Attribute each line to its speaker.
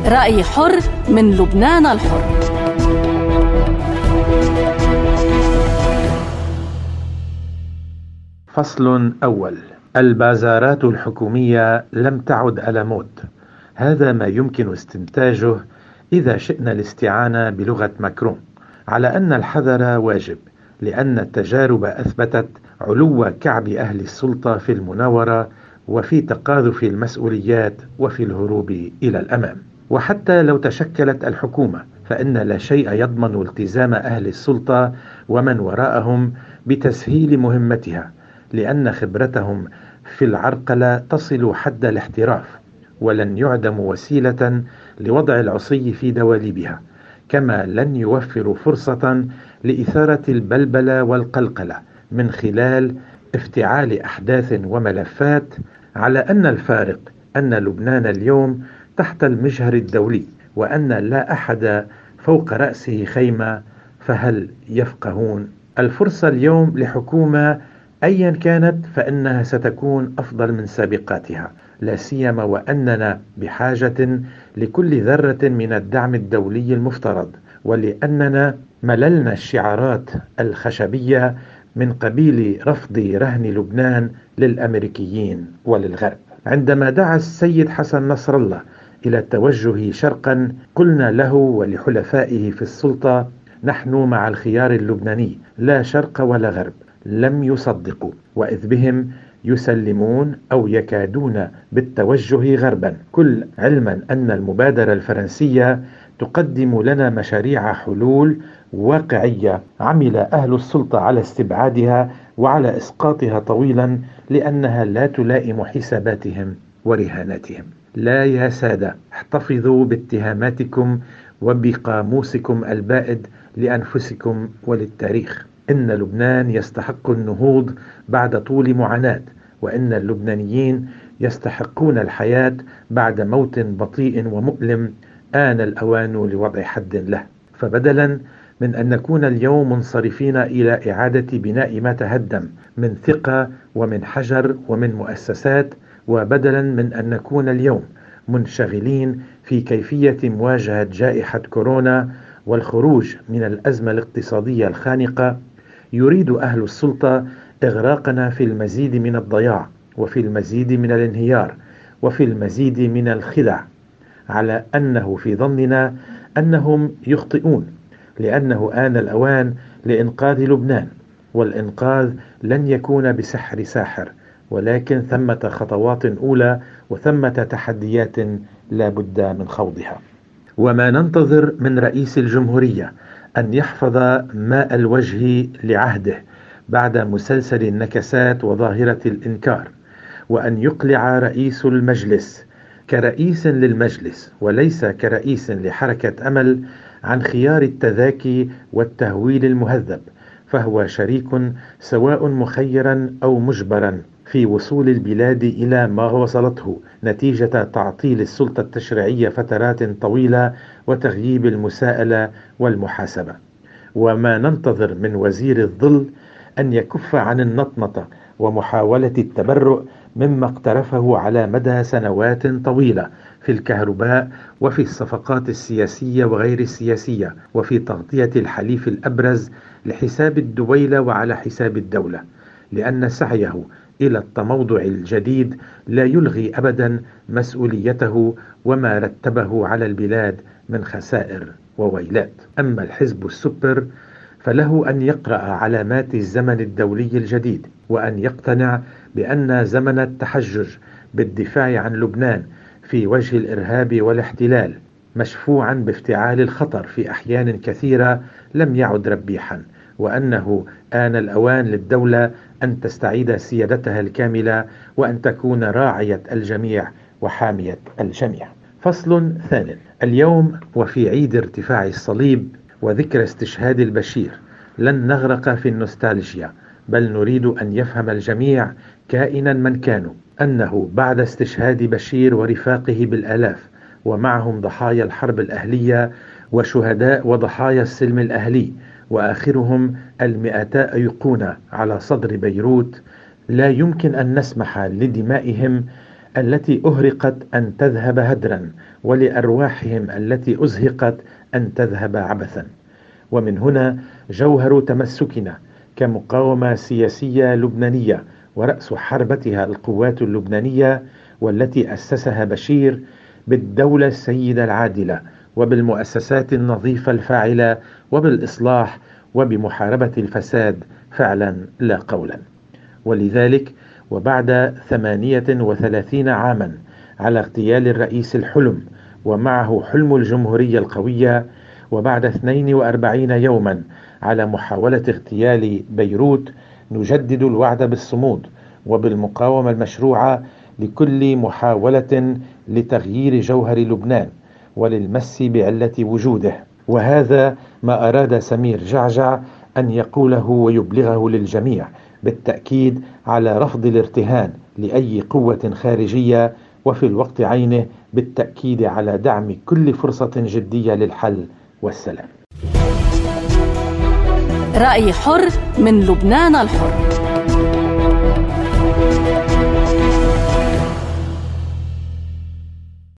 Speaker 1: رأي حر من لبنان الحر.
Speaker 2: فصل أول. البازارات الحكومية لم تعد على مود. هذا ما يمكن استنتاجه إذا شئنا الاستعانة بلغة ماكرون على أن الحذر واجب، لأن التجارب أثبتت علو كعب أهل السلطة في المناورة وفي تقاذف المسؤوليات وفي الهروب إلى الأمام. وحتى لو تشكلت الحكومة فإن لا شيء يضمن التزام أهل السلطة ومن وراءهم بتسهيل مهمتها، لأن خبرتهم في العرقلة تصل حد الاحتراف، ولن يعدم وسيلة لوضع العصي في دواليبها، كما لن يوفر فرصة لإثارة البلبلة والقلقلة من خلال افتعال أحداث وملفات، على أن الفارق أن لبنان اليوم تحت المجهر الدولي، وأن لا أحد فوق رأسه خيمة، فهل يفقهون؟ الفرصة اليوم لحكومة أيا كانت فإنها ستكون أفضل من سابقاتها، لا سيما وأننا بحاجة لكل ذرة من الدعم الدولي المفترض، ولأننا مللنا الشعارات الخشبية من قبيل رفض رهن لبنان للأمريكيين وللغرب. عندما دعا السيد حسن نصر الله إلى التوجه شرقا قلنا له ولحلفائه في السلطة: نحن مع الخيار اللبناني، لا شرق ولا غرب. لم يصدقوا، وإذ بهم يسلمون أو يكادون بالتوجه غربا، كل علما أن المبادرة الفرنسية تقدم لنا مشاريع حلول واقعية عمل أهل السلطة على استبعادها وعلى إسقاطها طويلا، لأنها لا تلائم حساباتهم ورهاناتهم. لا يا سادة، احتفظوا باتهاماتكم وبقاموسكم البائد لأنفسكم وللتاريخ. إن لبنان يستحق النهوض بعد طول معاناة، وإن اللبنانيين يستحقون الحياة بعد موت بطيء ومؤلم. آن الأوان لوضع حد له. فبدلا من أن نكون اليوم منصرفين إلى إعادة بناء ما تهدم من ثقة ومن حجر ومن مؤسسات، وبدلا من أن نكون اليوم منشغلين في كيفية مواجهة جائحة كورونا والخروج من الأزمة الاقتصادية الخانقة، يريد أهل السلطة إغراقنا في المزيد من الضياع وفي المزيد من الانهيار وفي المزيد من الخدع، على أنه في ظننا أنهم يخطئون، لأنه آن الأوان لإنقاذ لبنان. والإنقاذ لن يكون بسحر ساحر، ولكن ثمة خطوات أولى وثمة تحديات لا بد من خوضها. وما ننتظر من رئيس الجمهورية أن يحفظ ماء الوجه لعهده بعد مسلسل النكسات وظاهرة الإنكار، وأن يقلع رئيس المجلس كرئيس للمجلس وليس كرئيس لحركة أمل عن خيار التذاكي والتهويل المهذب، فهو شريك سواء مخيرا أو مجبرا في وصول البلاد إلى ما وصلته نتيجة تعطيل السلطة التشريعية فترات طويلة وتغييب المساءلة والمحاسبة. وما ننتظر من وزير الظل أن يكف عن النطمطة ومحاولة التبرؤ مما اقترفه على مدى سنوات طويلة في الكهرباء وفي الصفقات السياسية وغير السياسية وفي تغطية الحليف الأبرز لحساب الدويلة وعلى حساب الدولة، لأن سعيه إلى التموضع الجديد لا يلغي أبدا مسؤوليته وما رتبه على البلاد من خسائر وويلات. أما الحزب السوبر فله أن يقرأ علامات الزمن الدولي الجديد، وأن يقتنع بأن زمن التحجج بالدفاع عن لبنان في وجه الإرهاب والاحتلال مشفوعا بافتعال الخطر في أحيان كثيرة لم يعد ربيحا، وأنه آن الأوان للدولة أن تستعيد سيادتها الكاملة وأن تكون راعية الجميع وحامية الجميع. فصل ثانٍ. اليوم وفي عيد ارتفاع الصليب وذكرى استشهاد البشير لن نغرق في النوستالجيا، بل نريد أن يفهم الجميع كائنا من كانوا أنه بعد استشهاد بشير ورفاقه بالآلاف ومعهم ضحايا الحرب الأهلية وشهداء وضحايا السلم الأهلي وآخرهم 200 أيقونة على صدر بيروت، لا يمكن أن نسمح لدمائهم التي أهرقت أن تذهب هدرا، ولأرواحهم التي أزهقت أن تذهب عبثا. ومن هنا جوهر تمسكنا كمقاومة سياسية لبنانية، ورأس حربتها القوات اللبنانية، والتي أسسها بشير، بالدولة السيدة العادلة، وبالمؤسسات النظيفة الفاعلة، وبالإصلاح، وبمحاربة الفساد فعلا لا قولا. ولذلك وبعد 38 عاما على اغتيال الرئيس الحلم ومعه حلم الجمهورية القوية، وبعد 42 يوما على محاولة اغتيال بيروت، نجدد الوعد بالصمود وبالمقاومة المشروعة لكل محاولة لتغيير جوهر لبنان وللمس بعلة وجوده. وهذا ما أراد سمير جعجع أن يقوله ويبلغه للجميع، بالتأكيد على رفض الارتهان لأي قوة خارجية، وفي الوقت عينه بالتأكيد على دعم كل فرصة جدية للحل والسلام.
Speaker 1: رأي حر من لبنان الحر.